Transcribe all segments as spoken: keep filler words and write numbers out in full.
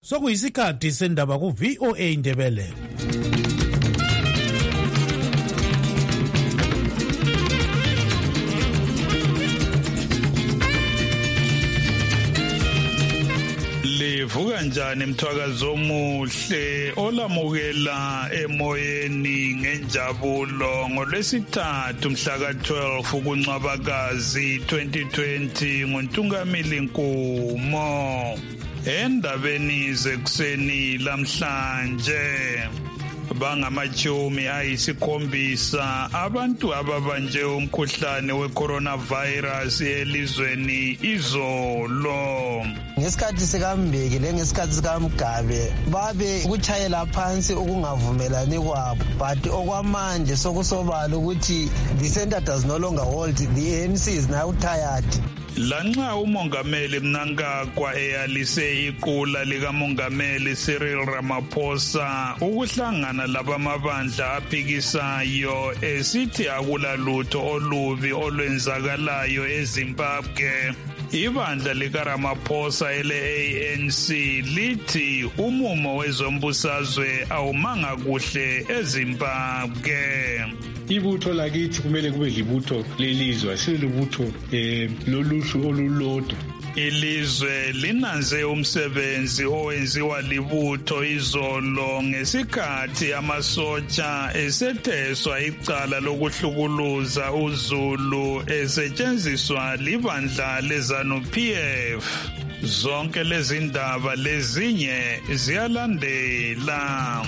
Sokuyisikhathi sendaba ku V O A Indebele. Livuka njani mthwakazo omuhle olamukela emoyeni ngenjabulo ngolwesithathu mhla ka twelve kuNcwabakazi twenty twenty nguNtungamili Nkumo. Endabeni zekuseni lamhlanje bangamachumi ayisikhombisa abantu ababanje umkhuhlane we-coronavirus elizweni izolo. Ngesikhathi sikaMbeki lengesikhathi sikaMgabe babe ukuchayela phansi ukungavumelani kwabo, but okwamanje sokusobala ukuthi the center does no longer hold, the A N C is now tired. Lanxa umongameli Mnangagwa eyalise iqula likamongameli Cyril Ramaphosa ukuhlangana labamabandla aphikisayo esithi akulalutho olubi olwenzakalayo eZimbabwe, ibandla likaRamaphosa ele-A N C lithi umumo wezombusazwe awumanga kuhle eZimbabwe. Ibutho lakithi kumele kube libutho lelizwe, asilibutho eh loluhlu olulodwa. Ilizwe linanze umsebenzi owenziwa libutho izolo ngesikhathi amasotsha esetheswa icala lokuhlukuluza uZulu esetshenziswa libandla leZanu-P F. Zonke lezi ndaba lezinye ziyalandela.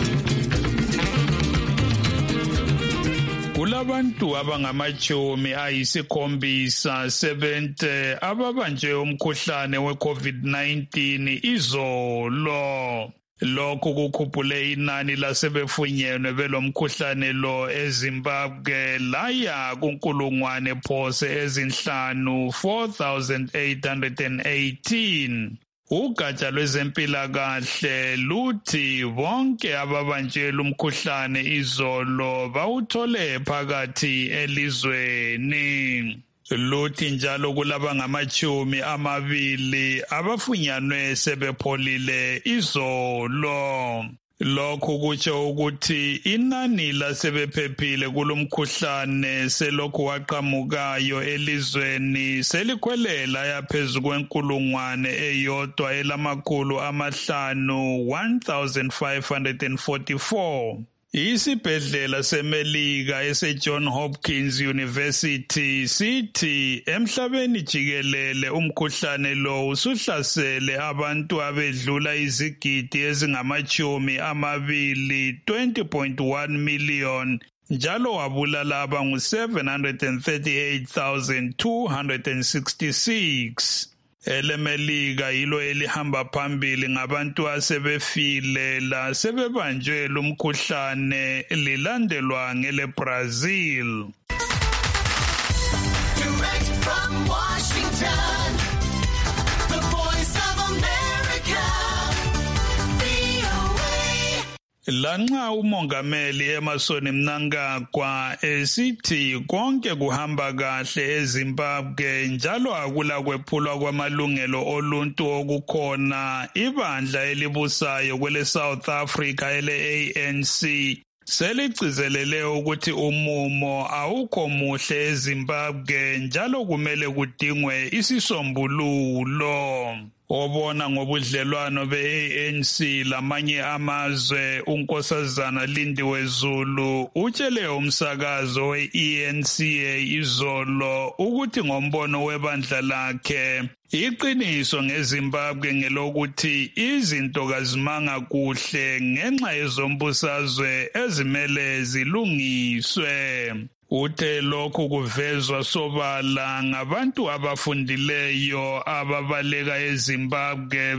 Kulabantu abangamachumi ayisikhombisa seventy ababanje umkhuhlane we-COVID nineteen izolo. Lokhu kukhuphule inani lasebefunyenwe belomkhuhlane lo eZimbabwe laya kunkulungwane phose ezinhlanu four thousand eight hundred eighteen. Ugatsha lwezempilakahle luthi bonke ababanjela umkhuhlane izolo bawuthole phakathi elizweni. Luthi njalo kulaba ngamachumi amabili abafunyanwe sebepholile izolo. Lokhu kutsho ukuthi inani lasebephephile kulomkhuhlane selokhu waqhamukayo elizweni selikhwelela yaphezulu kwenkulungwane eyodwa elamakhulu amahlanu one thousand five hundred forty-four. Isibhedlela seMelika ese-John Hopkins University sithi emhlabeni jikelele umkhuhlane lo usuhlasele abantu abedlula izigidi ezingamachumi amabili twenty point one million njalo wabulala abangu seven hundred thirty-eight thousand two hundred sixty-six. EleMelika yilo elihamba phambili ngabantu asebefile la sebebanjwe lumkhuhlane lilandelwa ngeleBrazil. Direct from Washington, the voice of America, V O A. Lanxa umongameli Emmerson Mnangagwa esithi konke kuhamba kahle eZimbabwe njalo akula kwephulwa kwamalungelo oluntu okukhona, ibandla elibusayo kwele South Africa ele-A N C seligcizelele ukuthi umumo awukho muhle eZimbabwe njalo kumele kudingwe isisombululo. Obona ngobudlelwano be-A N C lamanye amazwe unkosazana Lindiwe Zulu utshele umsakazo we-E N C A izolo ukuthi ngombono webandla lakhe iqiniso ngeZimbabwe ngelokuthi izinto kazimanga kuhle ngenxa yezombusazwe ezimele zilungiswe. Uthe lokhu kuvezwa sobala ngabantu abafundileyo ababaleka eZimbabwe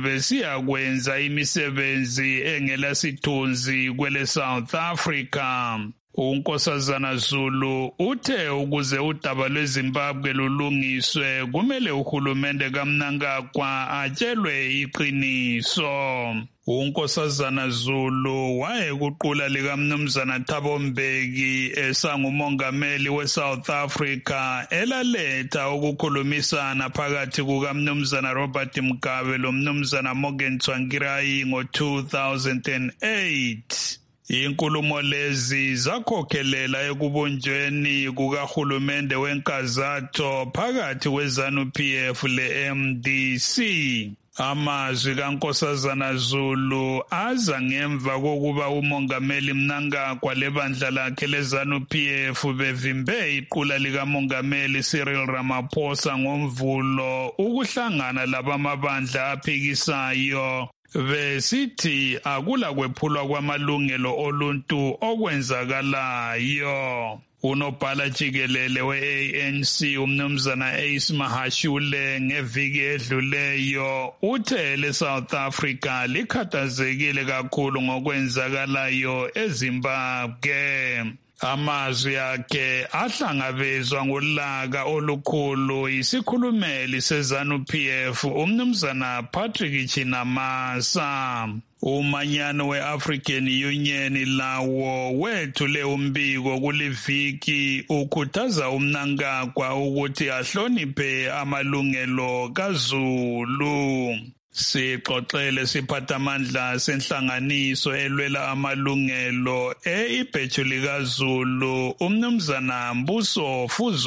besiyakwenza imisebenzi engelasithunzi kwele South Africa. uNkosazana Zulu uthe ukuze udaba lweZimbabwe lulungiswe kumele uhulumende kaMnangagwa atshelwe iqiniso. uNkosazana Zulu wayekuqula likaMnumzana Thabo Mbeki esangumongameli weSouth Africa elaletha ukukhulumisana phakathi kukaMnumzana Robert Mugabe loMnumzana Morgan Tsvangirai ngo two thousand eight. Inkulumo lezi zakhokhelela ekubunjweni kukahulumende wenkazatho phakathi kweZANU P F le-M D C. Amazwi kaNkosazana Zulu aza ngemva kokuba umongameli Mnangagwa lebandla lakhe leZANU P F bevimbe iqula likamongameli Cyril Ramaphosa ngomvulo ukuhlangana labamabandla aphikisayo besithi akula kwephulwa kwamalungelo oluntu okwenzakalayo. Unobhala jikelele we-A N C uMnumzana Ace Mahashule ngeviki edluleyo uthe leSouth Africa likhathazekile kakhulu ngokwenzakalayo eZimbabwe. Amazwi akhe ahlangabezwa ngolaka olukhulu isikhulumeli seZANU P F uMnumzana Patrick Chinamasa. Umanyano we-African Union lawo wethule umbiko kuliviki ukhuthaza uMnangagwa ukuthi ahloniphe amalungelo kaZulu. Sixoxele siphathamandla senhlanganiso elwela amalungelo e-ibheju likaZulu uMnumzana Mbuso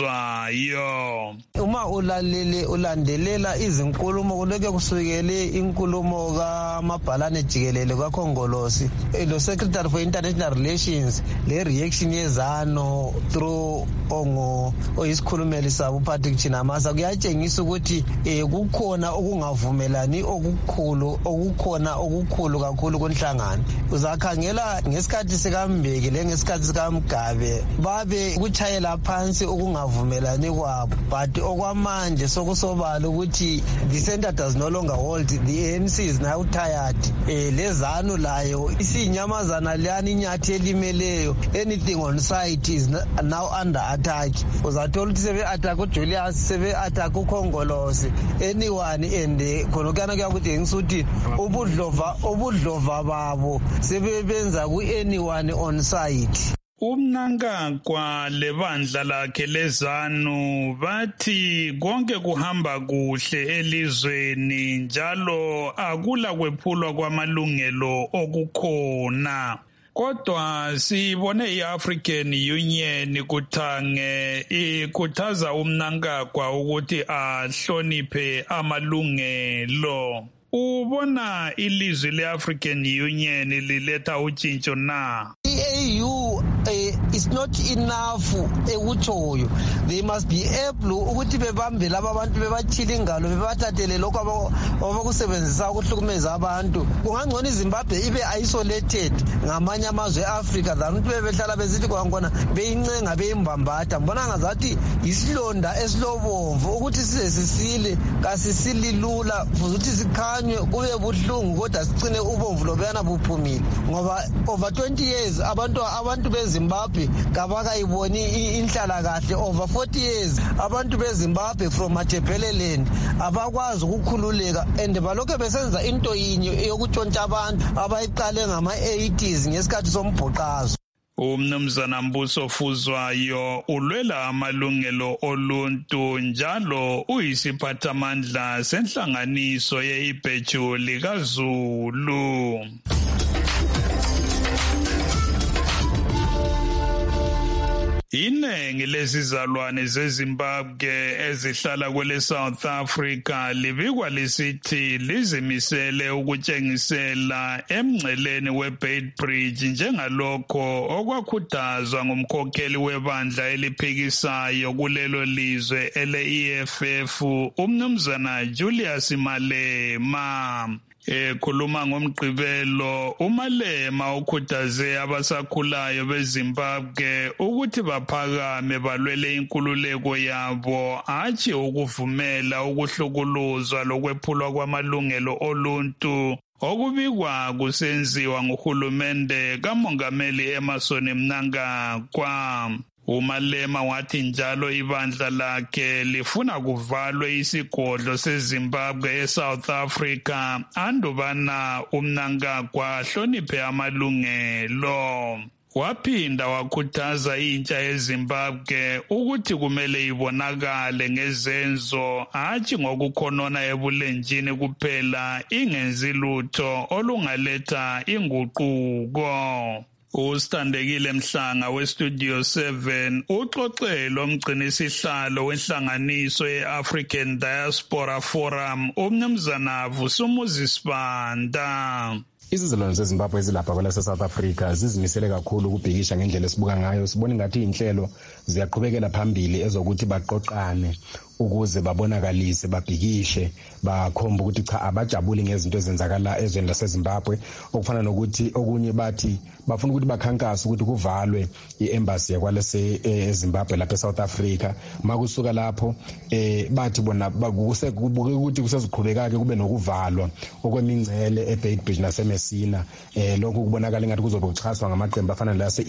Fuzwayo. Uma ulalele ulandelela izinkulumo kuleke kusukele inkulumo kaMabhalane jikelele kaKhongolosi lo Secretary for International Relations le reaction yeZANU through ongo oyisikhulumeli sabo Patrick Chinamasa kuyatshengisa ukuthi eh kukhona okungavumelani okukhulu okukhona okukhulu kakhulu konhlangano. Uzakhangela ngesikhathi sikaMbeki lengesikhathi sikaMgabe babe kuchayela phansi okungavumelani kwabo, but okwamanje sokusobala ukuthi the center does no longer hold, the A N C is now tired. eh leZANU layo isinyamazana liyani inyathi elimeleyo, anything on site is now under attack. Uzathola ukuthi sebe attack uJulius, sebe attack uKhongolosi, anyone, and khonokana kuyakuthi ngisuthi ubudlova ubudlova babo sebebenza ku anyone on site. uMnangagwa lebandla lakhe leZANU bathi konke kuhamba kuhle elizweni njalo akula kwephulwa kwamalungelo okukhona. Kodwa sibone i-African Union kuthange ikhuthaza uMnangagwa ukuthi ahloniphe amalungelo. Ubona ilizwi le-African Union liletha utshintsho na? I-A U uh, is not enough ekutshoyo. They must be able ukuthi bebambe laba abantu bebathile ingalo bebathathele lokho abakusebenzisa ukuhlukumeza abantu. Kungangcono iZimbabwe ibe isolated ngamanye amazwe eAfrica than ukuthi bebehlala bezithi kwankona beyincenga beyimbambatha. Mbona ngazathi isilonda esilobomvu ukuthi size sisile kasisililula futhi ukuthi sikhanywe kube buhlungu kodwa sicine ubomvu lobuyana buphumile ngoba over twenty years abantu abantu beZimbabwe kabakayiboni inhlala kahle. Over forty years abantu beZimbabwe from Matabeleland abakwazi ukukhululeka and balokho besenza into yinye yokutshontsha abantu abayiqale ngama eighties ngesikhathi sombhoqazo. uMnumzana Mbuso Fuzwayo ulwela amalungelo oluntu njalo uyisiphathamandla senhlanganiso ye-ibheju likaZulu. Inengi lezizalwane zeZimbabwe ezihlala kwele South Africa libikwa lisithi lizimisele ukutshengisela emngceleni weBeitbridge njengalokho okwakhuthazwa ngumkhokheli webandla eliphikisayo kulelo lizwe ele-E F F uMnumzana Julius Malema. Ekhuluma ngomgqibelo uMalema ukhuthaze abasakhulayo beZimbabwe ukuthi baphakame balwele inkululeko yabo athi ukuvumela ukuhlukuluzwa lokwephulwa kwamalungelo oluntu okubikwa kusenziwa nguhulumende kamongameli Emmerson Mnangagwa. uMalema wathi njalo ibandla lakhe lifuna kuvalwe isigodlo seZimbabwe eSouth Africa andubana uMnangagwa ahloniphe amalungelo. Waphinda wakhuthaza intsha yeZimbabwe ukuthi kumele ibonakale ngezenzo hatshi ngokukhonona ebulenjini kuphela ingenzi lutho olungaletha inguquko. Usithandekile Mhlanga weStudio seven uxoxe lomgcinisihlalo wenhlanganiso yeAfrican Diaspora Forum uMnumzana Vusumuzi Sibanda. Izizalwane zeZimbabwe ezilapha kwelase South Africa zizimisele kakhulu ukubhikisha ngendlela esibuka ngayo. Sibona ngathi inhlelo ziyaqhubekela phambili ezokuthi baqoqane ukuze babonakalise babhikishe bakhomba ukuthi cha abajabuli ngezinto ezenzakala ezweni laseZimbabwe, okufana nokuthi okunye bathi bafuna ukuthi bakhankasa ukuthi kuvalwe iembassy yakwalase eZimbabwe lapha eSouth Africa. Makusuka lapho eh bathi bona bakubuke ukuthi kuseziqhubekake kube nokuvalwa okwemingcele eBeitbridge naseMessina. eh lokhu kubonakala ngathi kuzobe kuchaswa ngamaqembu afana lase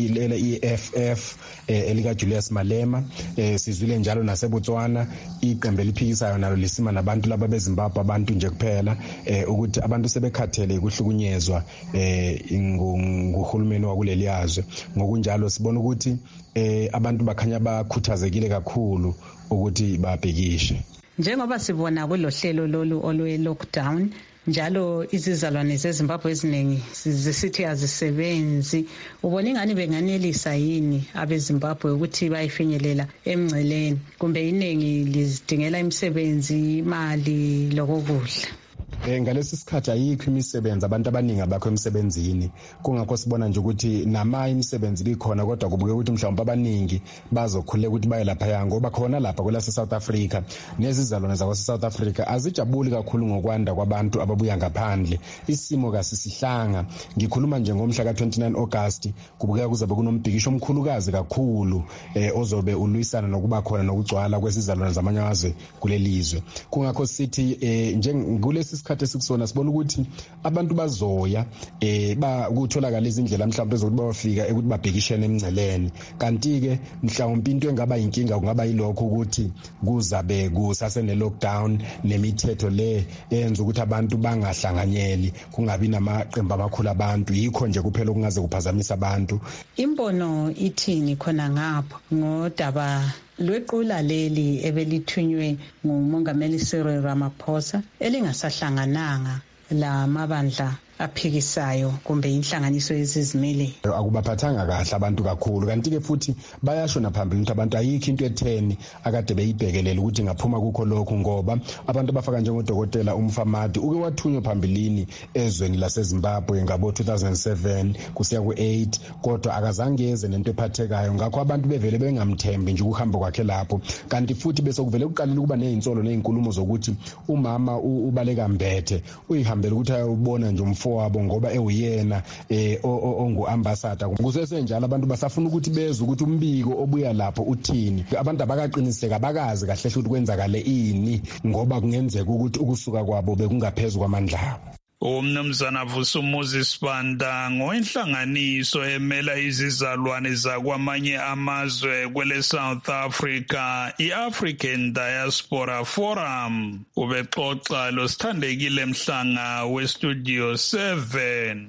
E F F elika Julius Malema. eh sizwile njalo naseBotswana iqembu eliphikisayo nalo lisima nabantu laba beZimbabwe abantu nje kuphela eh ukuthi abantu sebekhathele ukuhlukunyezwa eh nguhulumeni wakuleli yazwe. Ngokunjalo sibona ukuthi eh abantu bakhanya bakhuthazekile kakhulu ukuthi babhekishe. Njengoba sibona kulohlelo lolu olwe lockdown njalo izizalwane zeZimbabwe eziningi zisithi azisebenzi, ubona ingani benganelisa yini abeZimbabwe ukuthi bayifinyelela emngceleni, kumbe iningi lizidingela imisebenzi, imali lokudla? Eh ngalesi sikhathi ayikho imisebenzi, abantu abaningi abakho emsebenzini, kungakho sibona nje ukuthi nama imisebenzi likhona kodwa kubuke ukuthi mhlawumbe abaningi bazokhuleka ukuthi baye lapha yango bakhona lapha kwelase South Africa. Nezizalwane zakwa South Africa azijabuli kakhulu ngokwanda kwabantu ababuya ngaphandle. Isimo kasisihlanga. Ngikhuluma nje ngomhla ka twenty-nine August kubukeka kuzabe kunombhikisho omkhulukazi kakhulu eh ozobe ulwisana nokuba khona nokugcwala kwesizalwane zamanye amazwe kulelizwe. Kungakho sithi eh njengokulesi sikhathi esikusona sibona ukuthi abantu bazoya eh ba ukutholakala izindlela mhlawumbe ezokuthi bafika ukuthi babhekishene emngceleni. Kanti ke mhlawumbe into engaba inkinga kungaba yilokho ukuthi kuzabe kusasene lockdown nemithetho le eyenza ukuthi abantu bangahlanganyeli, kungabi namaqembu amakhulu abantu, yikho nje kuphela okungaze kuphazamisa abantu. Imbono ithini khona ngapha ngodaba lwequla leli ebelithunywe ngumongameli Cyril Ramaphosa elingasahlangananga la mabandla aphikisayo kumbe inhlanganiso yezizimele? Akubaphathanga kahle abantu kakhulu, kanti ke futhi bayasho naphambili ukuthi abantu ayikho into etheni akade beyibhekelela ukuthi ngaphuma kukho lokhu, ngoba abantu abafaka njengodokotela uMfamadi uke wathunywa phambilini ezweni laseZimbabwe ngabo two thousand seven kusiya ku eight, kodwa akazange eze nento ephathekayo. Ngakho abantu bevele bengamthembi nje ukuhamba kwakhe lapho, kanti futhi bese kuvele kuqalile ukuba nezinsolo nezinkulumo zokuthi umama ubaleka Mbethe uyihambela ukuthi ayobona nje wabo ngoba ewuyena eh onguambassador. Kusesenjalo abantu basafuna ukuthi bezwe ukuthi umbiko obuya lapho uthini. Abantu abakaqiniseka bakazi kahle ukuthi kwenzakale ini, ngoba kungenzeka ukuthi ukusuka kwabo bekungaphezulu kwamandla abo. uMnumzana Vusumuzi Sibanda ngoinhlanganiso emela izizalwane zakwamanye amazwe kwele South Africa iAfrican Diaspora Forum ubexoxa loSithandekile Mhlanga weStudio seven.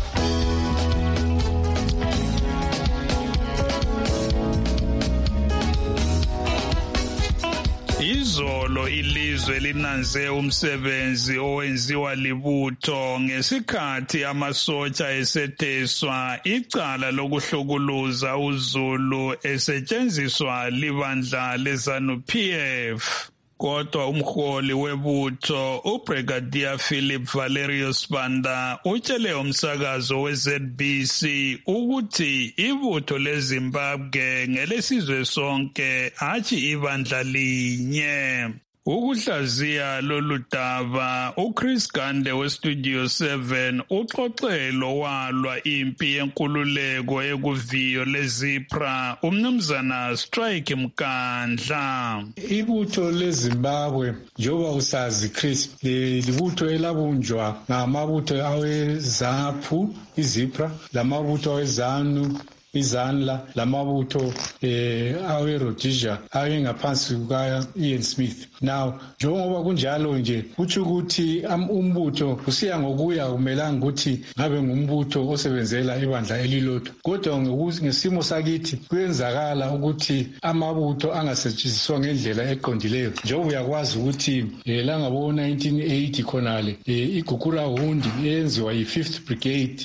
Izolo ilizwe linanze umsebenzi owenziwa libutho ngesikhathi amasotsha esetheswa icala lokuhlukuluza uZulu esetshenziswa libandla leZanu-P F. Kodwa umholi webutho uBrigadier Philip Valerio Sibanda utshele umsakazo weZ B C ukuthi ibutho leZimbabwe ngelesizwe sonke hatshi ibandla linye. Ukuhlaziya lolu daba uChris Gande weStudio seven uxoxelo walwa impi yenkululeko ekuviyo leZipra umnumzana Strike Mkandla. Ibutho leZimbabwe njengoba usazi Chris libutho elabunjwa ngamabutho aweZAPU iZipra lamabutho aweZANU izanla lamabutho eh awe Rhodesia aye ngaphansi kuka Ian Smith. Now njengoba kunjalo nje kuthi ukuthi umbutho usiya ngokuya kumelanga ukuthi ngabe ngumbutho osebenzela ibandla elilodwa, kodwa ngesimo sakithi kuyenzakala ukuthi amabutho angasetshenziswa ngendlela eqondileyo. Njengoba uyakwazi ukuthi la ngabo nineteen eighty khonale iGukura Hundi yenziwa yi-fifth Brigade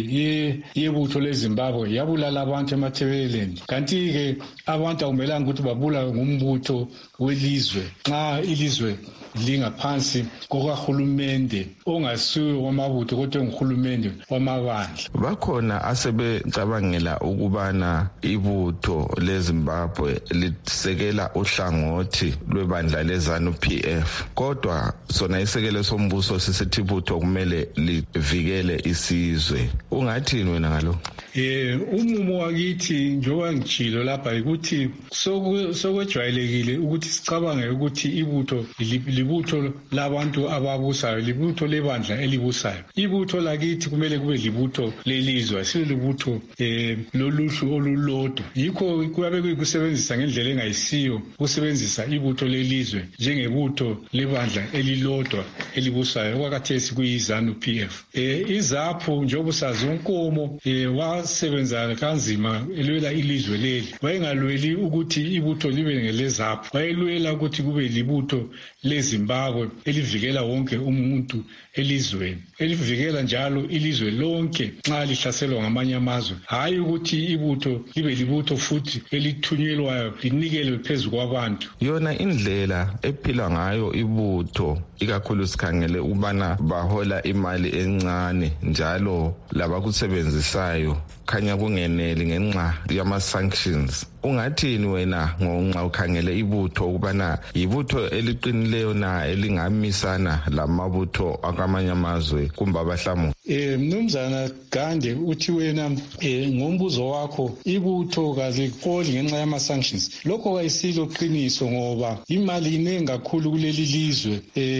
eh yebutho leZimbabwe yabulala abantu eMathebeleni, kanti ke abantu akumelanga ukuthi babula ngumbutho welizwe nxa ilizwe lingaphansi kokahulumende ongasiwe wamabutho kodwa nguhulumende wamabandla. Bakhona asebecabangela ukubana ibutho leZimbabwe lisekela uhlangothi lwebandla leZANU P F, kodwa sona isekelo sombuso sisithi ibutho kumele livikele isizwe. Ungathini wena ngalo? Eh umumo wakithi njengoba ngijilo lapha ukuthi sokwejwayelekile ukuthi sicabange ukuthi ibutho libutho labantu ababusayo, libutho lebandla elibusayo. Ibutho lakithi kumele kube libutho lelizwe, silibutho eh loluhlu olulodwa. Yikho kuyabe kuyikusebenzisa ngendlela engayisiyo kusebenzisa ibutho lelizwe njengebutho lebandla elilodwa elibusayo okwakhathesi kuyiZANU P F. Eh iZAPU njengoba usazi unkomo eh wasebenza kanzima elwela ilizwe leli. Wayengalweli ukuthi ibutho libe ngeleZAPU, wayelwela ukuthi kube libutho leZimbabwe elivikela wonke umuntu elizweni, elivikela njalo ilizwe lonke nxa lihlaselwa ngamanye amazwe, hayi ukuthi ibutho libe libutho futhi elithunyelwayo linikelwe phezu kwabantu. Yona indlela ephila ngayo ibutho ikakhulu sikhangele ubana bahola imali encane njalo labakusebenzisayo khanya kungeneli ngenxa yama-sanctions. Ungathini wena ngonxa ukhangele ibutho ukubana yibutho eliqinileyo na elingamisana lamabutho akamanye amazwe kumbe abahlamu? Eh mnumzana Gande uthi wena eh ngombuzo wakho ibutho kaziholi ngenxa yama-sanctions. Lokho kayisilo qiniso ngoba imali inengi kakhulu kuleli lizwe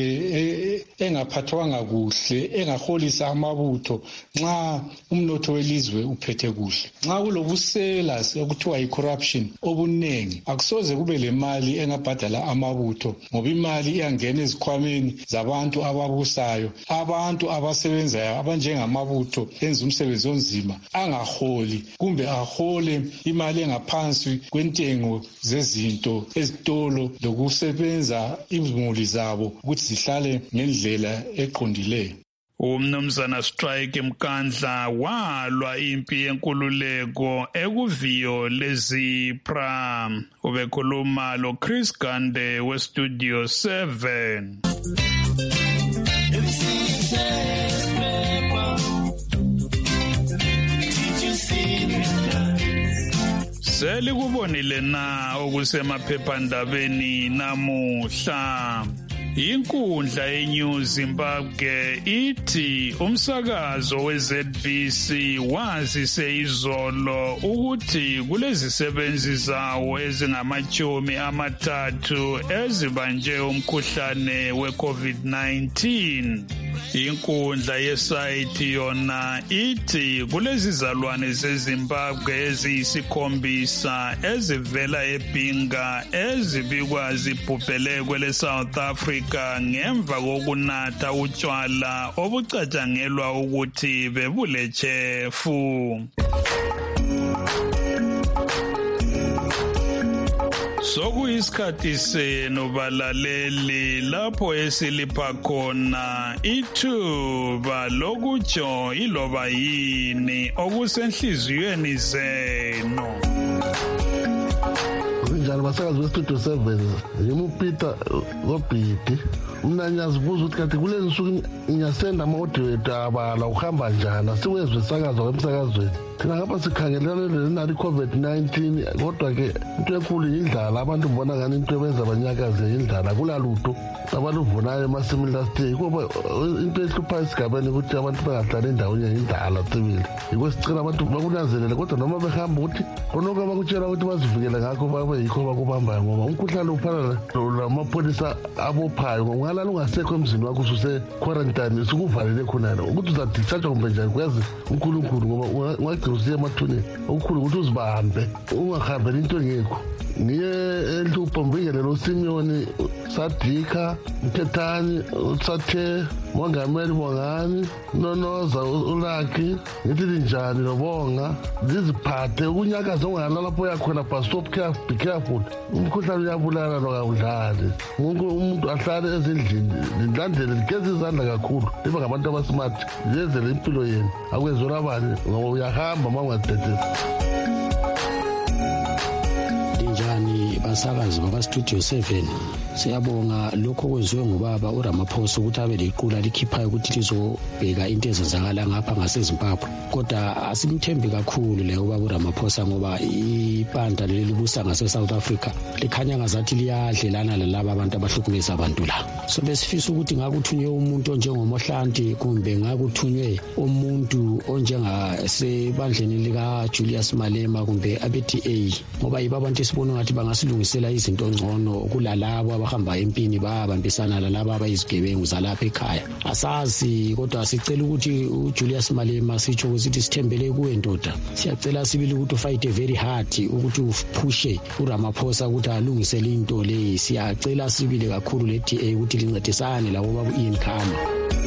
eh engaphathwanga kuhle engaholisa amabutho nxa umnotho welizwe uphethe kuhle. Nxa kulobusela okuthiwa yi-corruption obunengi akusoze kube le mali engabhadala amabutho ngoba imali iyangena ezikhwameni zabantu ababusayo, abantu abasebenzayo abanjengamabutho enza umsebenzi onzima angaholi kumbe ahole imali engaphansi kwentengo zezinto ezitolo lokusebenza izimuli zabo ukuthi zihlale ngendlela eqondileyo. Umnumzana Strike Mkandla walwa impi yenkululeko ekuviyo leZipra. Ubekhuluma lo Chris Gande weStudio seven. Selikubonile na okusemaphephandabeni namuhla. Inkundla yeNews Zimbabwe ithi umsakazo weZ B C wazise izolo ukuthi kulezisebenzi zawo ezingamachumi amathathu ezibanjwe umkhuhlane we-COVID nineteen. Inkundla yesayithi yona ithi kulezizalwane zeZimbabwe eziyisikhombisa ezivela eBinga ezibikwa zibhubhele kwele South Africa ngemva kokunatha utshwala obucatshangelwa ukuthi bebulechefu. Sokuyisikhathi senu balaleli lapho esilipha khona ithuba lokutsho iloba yini okusenhliziyweni zenu. Njalo basakazi weStudio seven ngimuPeter Gobhidi. Mina ngiyazibuza ukuthi kanti kulezi nsuku ngiyasenda ama-audio ethu abala uhamba njani asiwezwe isakazo emsakazweni. thina ngapha sikhangelane lenali i-covid nineteen kodwa-ke into enkulu yindlala. Abantu mbona ngani into ebenza banyakaze yindlala, kulalutho abantu uvunayo emasimini last day. Kuba into ehluphayo esigabeni ukuthi abantu bangahlali endaweni yindlala sibili. Yiko sicela abantu bakunanzelele, kodwa noma behamba ukuthi konoko abakutshela ukuthi bazivikele ngakho babe yikho bakubambayo, ngoba umkhuhlane ufana namapholisa abophayo. Ungalala ungasekho emzini wakho ususe-quarantine sukuvalele khonana ukuthi uzadisatshwa kumbe njani kuyazi unkulunkulu, ngoba ungagcina usiye emathuneni okukhulu ukuthi uzibambe ungahambeli into engekho. Ngiye eNhlupho mbingelelo uSimyoni Sadika Mthethani Usathe Mongameli Bongani Nonoza uLaki ngithi njani lobonga ziziphathe ukunyakaza ungalala lapho yakhona, but stop careful, be careful. Umkhuhlane uyabulala lokawudlali. Umuntu ahlale ezindlini ndlandele ligeze izandla kakhulu, liba ngabantu abasmart, yenzele impilo yenu akwezona abanye ngoba uyahamba mangadedesa. Basakazi bakwa-Studio seven, siyabonga lokho kwenziwe ngubaba uRamaphosa ukuthi abe lequla likhiphayo ukuthi lizobheka into ezenzakala ngapha ngaseZimbabwe. Kodwa asimthembi kakhulu le ubaba uRamaphosa ngoba ibandla leli libusa ngase-South Africa likhanya ngazathi liyadlelana lalaba abantu abahlukumeza abantu la. So besifisa ukuthi ngakuthunywe umuntu onjengoMohlanti kumbe ngakuthunywe umuntu onjengasebandleni likaJulius Malema kumbe abe-D A, ngoba yibo abantu esibona ngathi bangasilungisela izinto ngcono kulalabo abahamba empini babambisana lalabo abayizigebengu zalapha ekhaya. Asazi kodwa sicela ukuthi uJulius Malema sitsho ukuthi sithembele kuwe ndoda. Siyacela sibili ukuthi ufight very hard ukuthi uphushe uRamaphosa ukuthi alungisele into le. Siyacela sibili kakhulu le-D A ukuthi lincedisane labo babu-income.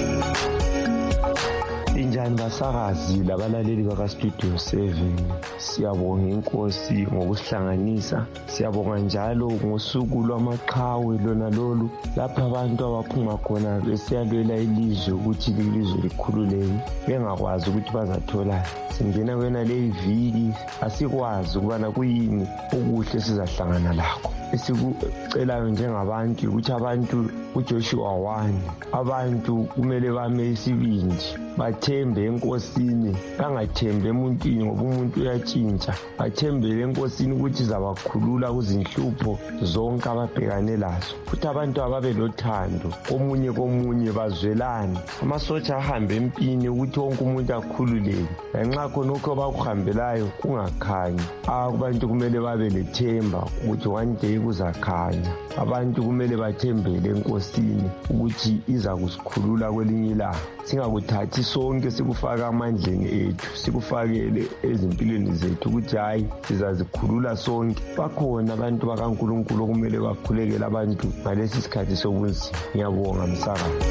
Injani basakazi labalaleli baka-Studio seven, siyabonga inkosi ngokusihlanganisa. Siyabonga njalo ngosuku lwamaqhawe lona lolu lapha abantu abaphuma khona besiyalwela ilizwe ukuthi ilizwe likhululeke bengakwazi ukuthi bazathola. Singena kwena le iviki asikwazi ukubana kuyini okuhle sizahlangana lakho. Esikucelayo njengabantu ukuthi abantu uJoshua one abantu kumele bame isibindi, bathembe enkosini, bangathembe emuntwini ngoba umuntu uyatshintsha. Bathembele enkosini ukuthi izabakhulula kuzinhlupho zonke ababhekane lazo. Futhi abantu ababe lothando komunye komunye, bazwelane. Amasotsha ahambe empini ukuthi wonke umuntu akhululeke, lanxa khonokho bakuhambelayo kungakhanyi. Abantu kumele babe lethemba ukuthi one day kuzakhanya. Abantu kumele bathembele enkosini ukuthi iza kusikhulula kwelinye ilanga. Singakuthathi sonke sikufaka amandleni ethu, sikufakele ezimpilweni zethu ukuthi hayi sizazikhulula sonke. Bakhona abantu bakaNkulunkulu kumele bakhulekele abantu ngalesi sikhathi sobunzima. Ngiyabonga msakazi.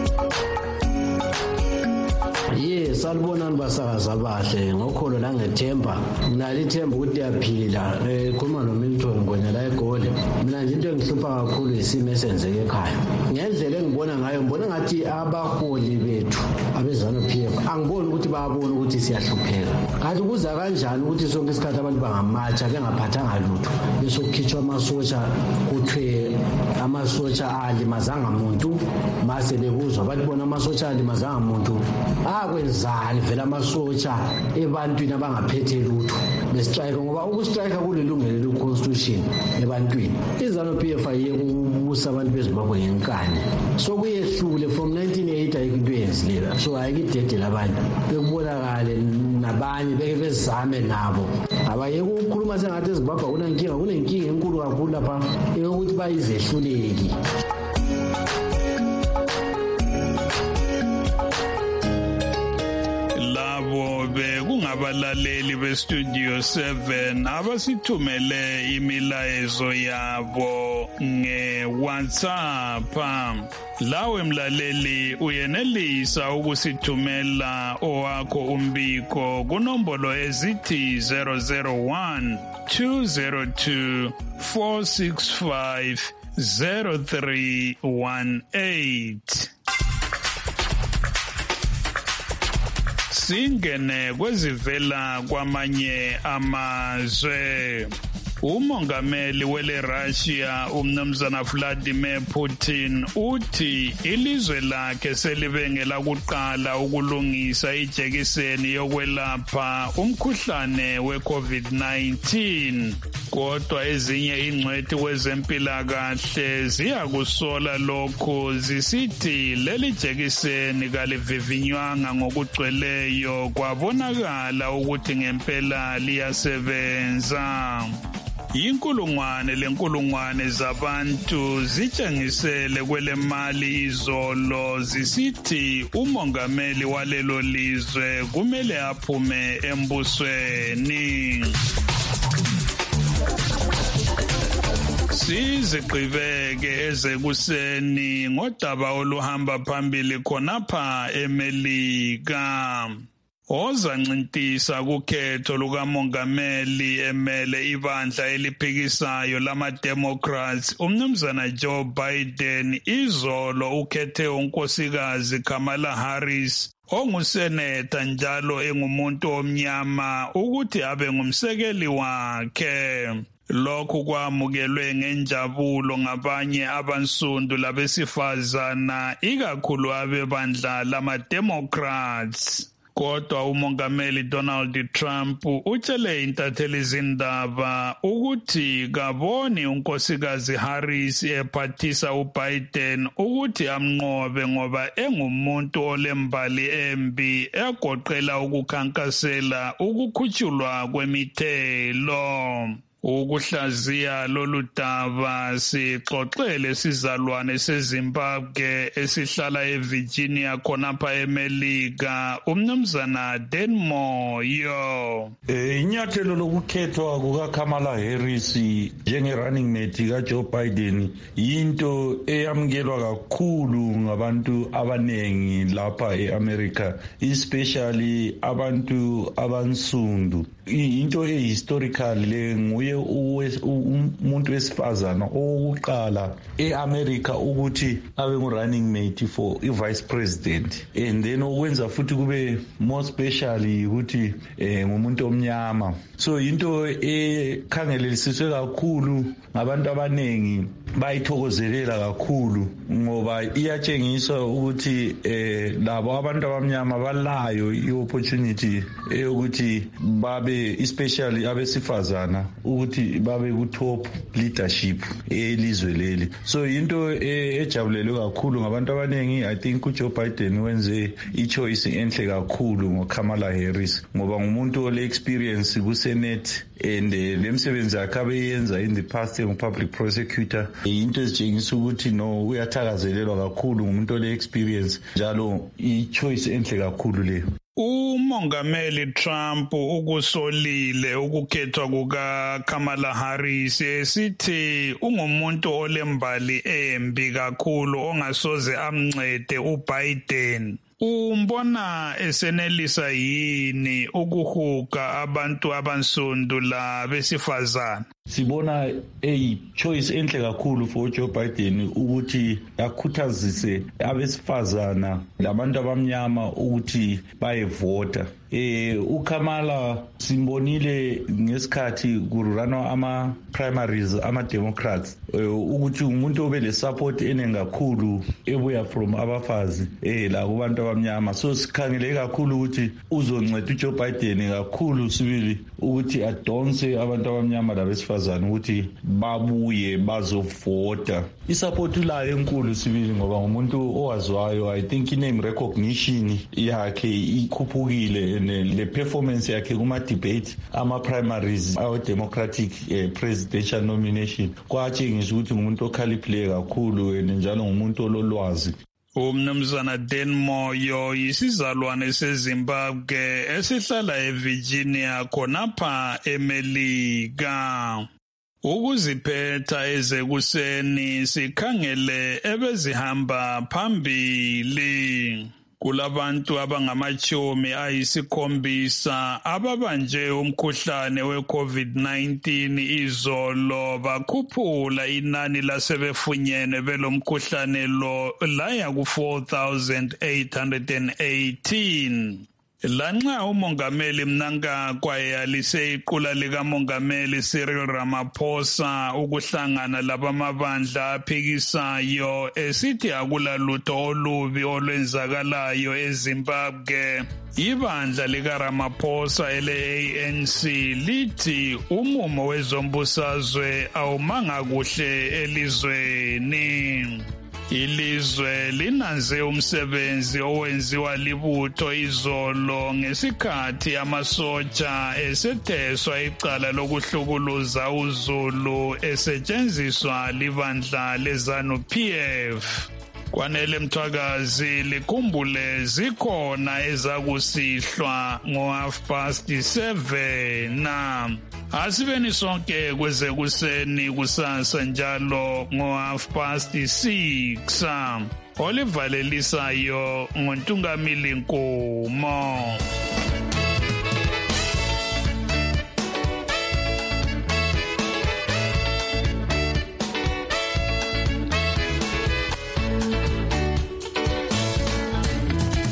Yes, salibonani basakazi abahle ngokholo langethemba. Mina lithemba ukuthi yaphila. Eh khuluma noMilton Ngwenya la eGoli. Mina nje into engihlupha kakhulu isimo esenzeke ekhaya. Ngendlela engibona ngayo ngibona ngathi abaholi bethu abeZANU-P F angiboni ukuthi bayabona ukuthi siyahlupheka. Kanti kuza kanjani ukuthi sonke isikhathi abantu bangamatsha bengaphathanga lutho bese kukhitshwa amasotsha kuthwe amasotsha alimazanga umuntu, mase bebuzwa bathi bona amasotsha alimazanga umuntu. Akwenzani vela amasotsha ebantwini abangaphethe lutho bestrike, ngoba ukustrike kulilungelo le-constitution ebantwini. iZANU-P F ayeke ukubusa abantu beZimbabwe ngenkani, so kuyehlule from nineteen eighty ayike into eyenzileyo, so ayike idedela abantu bekubonakale nabanye beke bezame nabo. Abayeke ukukhuluma sengathi eZimbabwe kunenkinga, kunenkinga enkulu kakhulu lapha eyokuthi bayizehluleki. Abalaleli beStudio seven abasithumele imilayezo yabo nge-WhatsApp. Lawe mlaleli uyenelisa ukusithumela owakho umbiko kunombolo ezithi zero zero one two zero two four six five zero three one eight. Singene kwezivela kwamanye amazwe. Umongameli wele Russia umnumzana Vladimir Putin uthi ilizwe lakhe selibengela kuqala ukulungisa ijekiseni yokwelapha umkhuhlane we-COVID nineteen. Kodwa ezinye ingcwethi kwezempilakahle ziyakusola lokhu zisithi leli jekiseni kalivivinywanga ngokugcweleyo kwabonakala ukuthi ngempela liyasebenza. Inkulungwane lenkulungwane zabantu zitshengisele kwele mali izolo zisithi umongameli walelo lizwe kumele aphume embusweni. Sizigqibeke ezekuseni ngodaba oluhamba phambili khonapha eMelika. Ozancintisa kukhetho lukamongameli emele ibandla eliphikisayo lama-Democrats umnumzana Joe Biden izolo ukhethe unkosikazi Kamala Harris onguseneta njalo engumuntu omnyama ukuthi abe ngumsekeli wakhe. Lokhu kwamukelwe ngenjabulo ngabanye abansundu labesifazana ikakhulu abebandla lama-Democrats. Kodwa umongameli Donald Trump utshele intatheli izindaba ukuthi kaboni unkosikazi Harris ephathisa uBiden ukuthi amnqobe ngoba engumuntu olembali embi egoqela ukukhankasela ukukhutshulwa kwemithelo. Ukuhlaziya lolu daba sixoxele sizalwane seZimbabwe esihlala eVirginia khonapha eMelika umnumzana Denmoyo. Eh inyathelo lokukhethwa kukaKamala Harris njenge-running mate kaJoe Biden yinto eyamkelwa kakhulu ngabantu abanengi lapha eAmerica, especially abantu abansundu. Into ehistorical le nguye umuntu wesifazana owokuqala eAmerica ukuthi abe ngu-running mate for i-vice president, and then okwenza futhi kube more specially ukuthi eh, ngumuntu omnyama. So into ekhangelelisiswe kakhulu ngabantu abanengi bayithokozelela kakhulu ngoba iyatshengisa ukuthi eh, labo abantu abamnyama balayo i-opportunity yokuthi babe especially abesifazana ukuthi babe ku-top leadership elizwe leli. So into ejabulelwe kakhulu ngabantu abanengi. I think uJoe Biden wenze i-choice enhle kakhulu ngoKamala Harris ngoba ngumuntu ole-experience kuSenate and lemsebenzi yakhe abeyenza in the past ngu-public prosecutor. Into ezitshengisa ukuthi no uyathakazelelwa kakhulu ngumuntu ole-experience njalo i-choice enhle kakhulu leyo. Umongameli Trump ukusolile ukukhethwa kukaKamala Harris esithi ungumuntu olembali embi kakhulu ongasoze amncede uBiden. Umbona esenelisa yini ukuhuga abantu abansundu labesifazana? Sibona a choice enhle kakhulu for Joe Biden ukuthi akhuthazise abesifazana labantu abamnyama ukuthi bayevota. Eh uKamala simbonile ngesikhathi kurunwa ama primaries ama Democrats ukuthi umuntu obele support eningi kakhulu ebuya from abafazi eh la kubantu abamnyama. So sikhangele kakhulu ukuthi uzonceda uJoe Biden kakhulu sibili ukuthi adonse abantu abamnyama labesifazana ukuthi babuye bazovota. Isupport layo enkulu sibili ngoba ngumuntu owazwayo. I think name recognition yakhe ikhuphukile le performance yakhe kuma debate ama primaries awe Democratic eh, presidential nomination kwatshengisa ukuthi ngumuntu okhaliphileyo kakhulu njalo ngumuntu ololwazi. Umnumzana Denmoyo yisizalwane seZimbabwe esihlala eVirginia khonapha eMelika. Ukuziphetha ezekuseni sikhangele ebezihamba phambili. Kulabantu abangamachomi ayisikhombisa ababanje umkhuhlane we-COVID nineteen izolo bakhuphula inani lasebefunyene belomkhuhlane lo laya ku four thousand eight hundred eighteen. Lanxa umongameli Mnangagwa eyalise iqula likamongameli Cyril Ramaphosa ukuhlangana labamabandla aphikisayo esithi akulalutho olubi olwenzakalayo eZimbabwe, ibandla likaRamaphosa ele-A N C lithi umumo wezombusazwe awumanga kuhle elizweni. Ilizwe linanze umsebenzi owenziwa libutho izolo ngesikhathi amasotsha esetheswa icala lokuhlukuluza uZulu esetshenziswa libandla leZANU-P F. Kwanele Mthwakazi likhumbule zikhona ezakusihlwa ngo-half past seven. Asibeni sonke kweze kuseni kusasa njalo ngo-half past six. Olivalelisayo ngoNtungamili Nkomo.